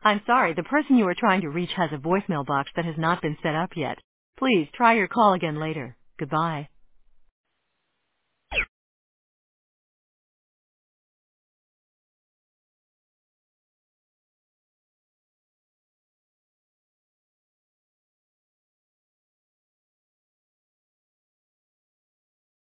I'm sorry, the person you are trying to reach has a voicemail box that has not been set up yet. Please try your call again later. Goodbye.